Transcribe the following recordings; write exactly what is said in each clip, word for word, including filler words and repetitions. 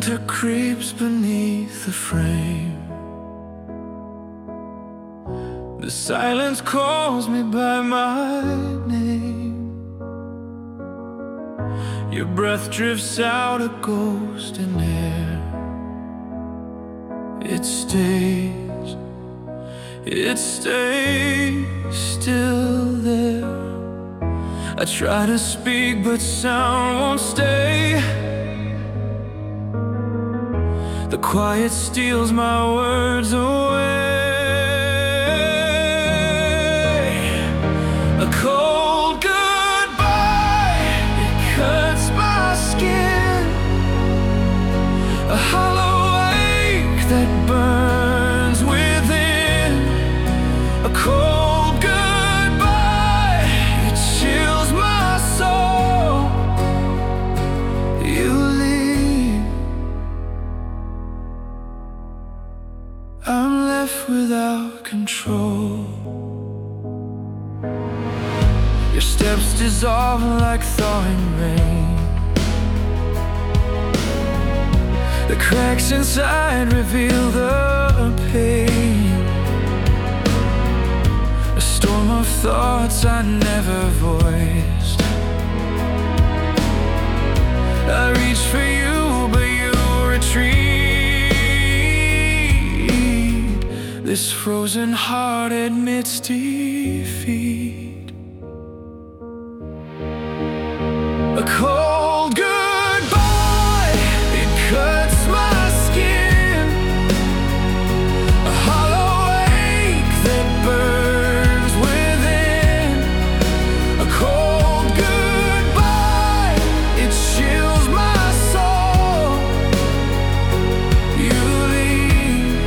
winter creeps beneath the frame. The silence calls me by my name. Your breath drifts out a ghost in air. It stays, it stays still there. I try to speak but sound won't stay. The quiet steals my words away. A cold goodbye, it cuts my skin. A hollow ache that burns within. A cold goodbye, it chills my soul. You leave, I'm left without control. Your steps dissolve like thawing rain. The cracks inside reveal the pain. A storm of thoughts I never voiced. I reach for you, but you retreat. This frozen heart admits defeat. A cold goodbye, it cuts my skin. A hollow ache that burns within. A cold goodbye, it chills my soul. You leave,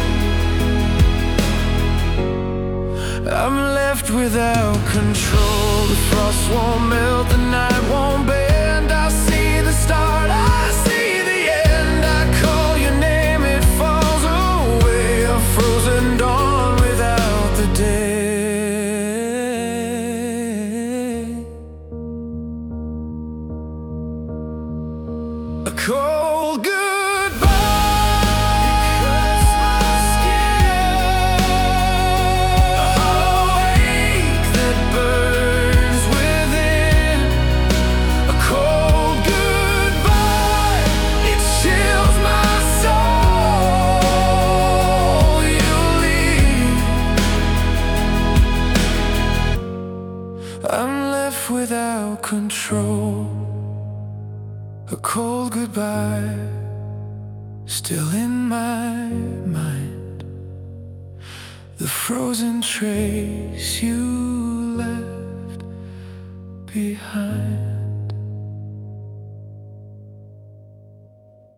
I'm left without control. The frost won't melt, the night won't bend. I see the start, I see the end. I call your name, it falls away. A frozen dawn without the day. A cold goodbye. I'm left without control. A cold goodbye, still in my mind. The frozen trace you left behind.